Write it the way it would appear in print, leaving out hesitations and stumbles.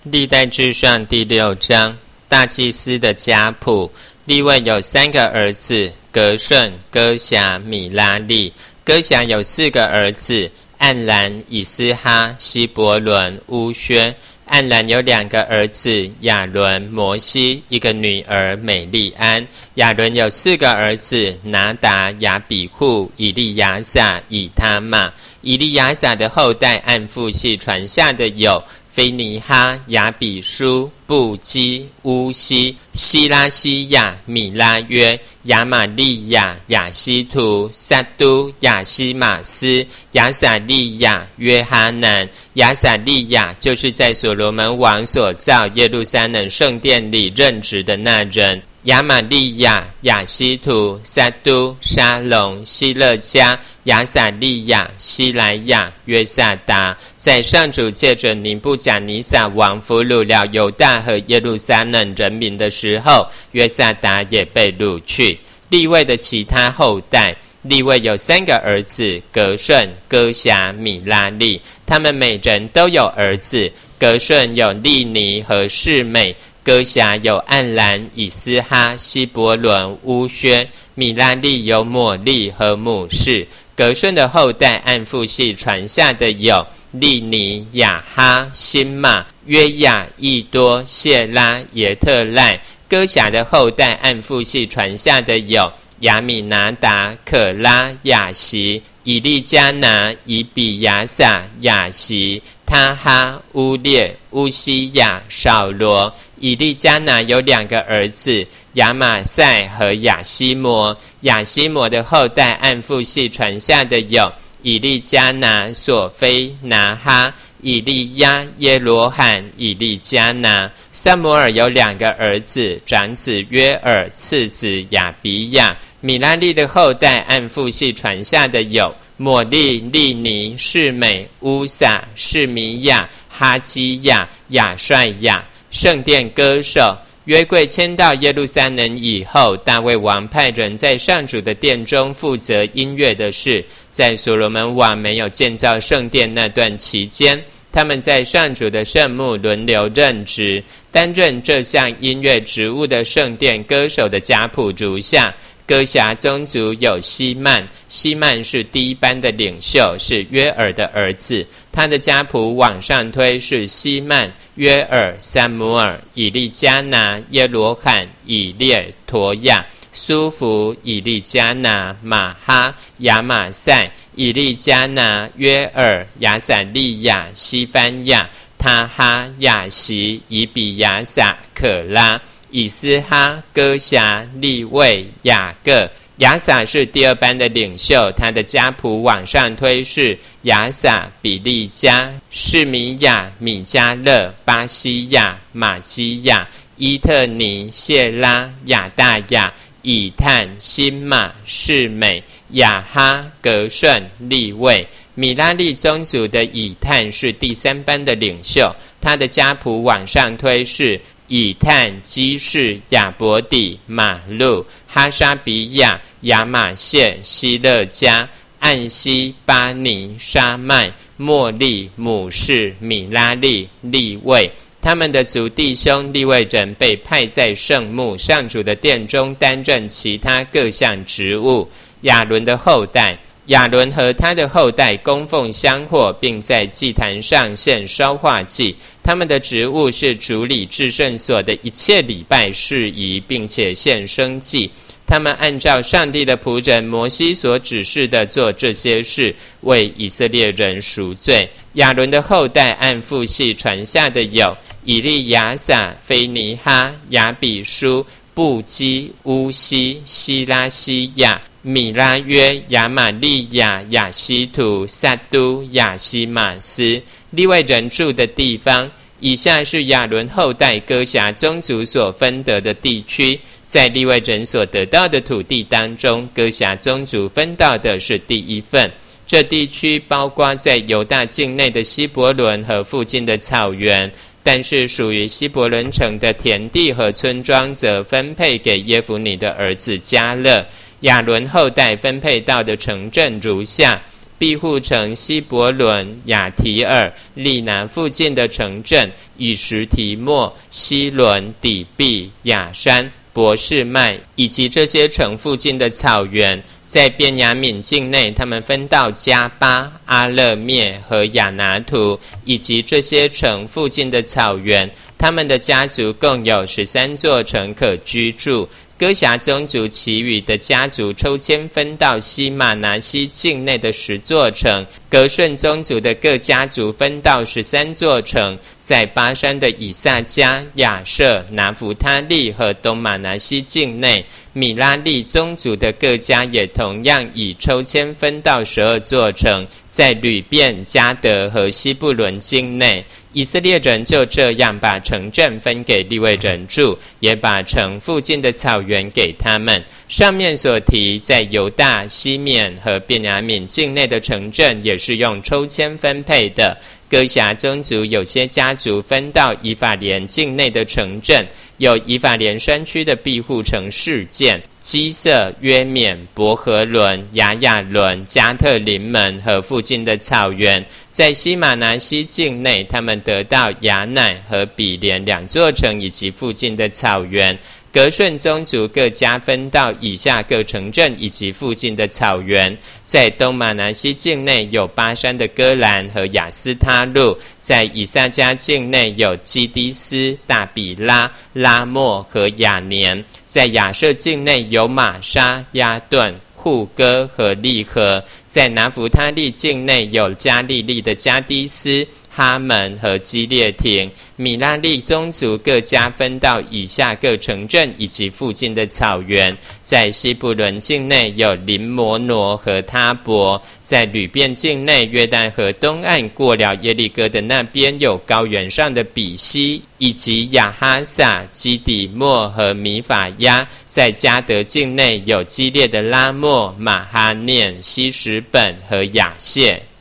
历代志上第6章，大祭司的家谱。利未有3个儿子，革顺、歌辖、米拉利。歌辖有4个儿子，暗兰、以斯哈、希伯伦、乌薛。暗兰有2个儿子，亚伦、摩西，一个女儿美利安。亚伦有4个儿子，拿达、亚比户、以利亚撒、以他玛。以利亚撒的后代按父系传下的有菲尼哈、亚比书、布基、乌西、希拉西亚、米拉约、亚玛利亚、亚希图、撒都、亚西马斯、亚撒利亚、约哈南。亚撒利亚就是在所罗门王所造耶路撒冷圣殿里任职的那人。亚玛利亚、亚希图、撒都、沙龙、希勒加、亚撒利亚、希莱亚、约萨达。在上主借着尼布甲尼撒王俘虏了犹大和耶路撒冷人民的时候，约萨达也被掳去。利未的其他后代，利未有3个儿子，革顺、歌辖、米拉利。他们每人都有儿子，革顺有利尼和示美，歌辖有暗兰、以斯哈、希伯伦、乌薛。米拉利有抹利和母示。革顺的后代按父系传下的有利尼、亚哈、辛玛、约亚、益多、谢拉、耶特赖。歌辖的后代按父系传下的有亚米拿达、可拉、亚席、以利加拿、以比亚撒、亚席、他哈、乌列、乌西亚、扫罗。以利加拿有2个儿子，亚玛赛和亚西摩。亚西摩的后代按父系传下的有以利加拿、索菲、拿哈、以利亚、耶罗罕、以利加拿。撒母耳有2个儿子，长子约尔，次子亚比亚。米拉利的后代按父系传下的有抹利、利尼、示美、乌撒、示米亚、哈基亚、亚帅亚。圣殿歌手。约柜迁到耶路撒冷以后，大卫王派人在上主的殿中负责音乐的事。在所罗门王没有建造圣殿那段期间，他们在上主的圣幕轮流任职。担任这项音乐职务的圣殿歌手的家谱如下：歌辖宗族有希曼，希曼是第一班的领袖，是约尔的儿子。他的家谱往上推是希曼、约尔、撒母耳、以利加拿、耶罗罕、以列、陀亚、苏弗、以利加拿、马哈、亚玛赛、以利加拿、约尔、亚撒利亚、西番亚、他哈、亚席、以比亚撒、可拉、以斯哈、歌辖、利未、雅各。亚撒是第2班的领袖，他的家谱往上推是亚撒、比利加、示米亚、米迦勒、巴西亚、马基亚、伊特尼、谢拉、亚大亚、以探、辛玛、示美、亚哈、革顺、利未。米拉利宗族的以探是第3班的领袖，他的家谱往上推是以探、基士、亚伯底、马路、哈沙比亚、亚玛谢、希勒加、暗西、巴尼、沙麦、莫利、母示、米拉利、利未。他们的族弟兄利未人被派在圣幕上主的殿中担任其他各项职务。亚伦的后代，亚伦和他的后代供奉香火，并在祭坛上献烧化祭。他们的职务是主理至圣所的一切礼拜事宜，并且献生祭。他们按照上帝的仆人摩西所指示的做这些事，为以色列人赎罪。亚伦的后代按父系传下的有以利亚撒、菲尼哈、亚比书、布基、乌西、希拉西亚、米拉约、亚玛利亚、亚希图、撒都、亚西马斯。利未人住的地方，以下是亚伦后代歌辖宗族所分得的地区。在利未人所得到的土地当中，歌辖宗族分到的是第1份。这地区包括在犹大境内的希伯伦和附近的草原，但是属于希伯伦城的田地和村庄则分配给耶孚尼的儿子迦勒。亚伦后代分配到的城镇如下： 庇护城希伯伦、亚提尔、利拿附近的城镇，以实提莫、希伦、底壁、亚山、伯示麦，以及这些城附近的草原。在便雅悯境内，他们分到加巴、阿勒灭和亚拿图，以及这些城附近的草原。他们的家族共有13座城可居住。哥辖宗族其余的家族抽签分到西马拿西境内的10座城，革顺宗族的各家族分到13座城，在巴山的以萨迦、亚设、拿弗他利和东马拿西境内。米拉利宗族的各家也同样以抽签分到12座城，在吕便、迦得和西布伦境内。以色列人就这样把城镇分给利未人住，也把城附近的草原给他们。上面所提在犹大、西缅和便雅悯境内的城镇，也是用抽签分配的。哥辖宗族有些家族分到以法莲境内的城镇，有以法莲山区的庇护城示剑、基色、约缅、伯和伦、雅雅伦、加特林门和附近的草原。在西马拿西境内，他们得到雅乃和比连2座城以及附近的草原。革顺宗族各家分到以下各城镇以及附近的草原。在东马拿西境内有巴山的戈兰和亚斯他路，在以萨迦境内有基低斯、大比拉、拉莫和雅年，在亚设境内有玛沙、亚顿、户哥和利和，在拿弗他利境内有加利利的加低斯、哈门和基列亭。米拉利宗族各家分到以下各城镇以及附近的草原。在西布伦境内有林摩挪和他伯，在吕便境内约旦河东岸过了耶利哥的那边有高原上的比西，以及亚哈撒、基底莫和米法亚。在迦得境内有基列的拉莫、马哈念、西什本和亚谢。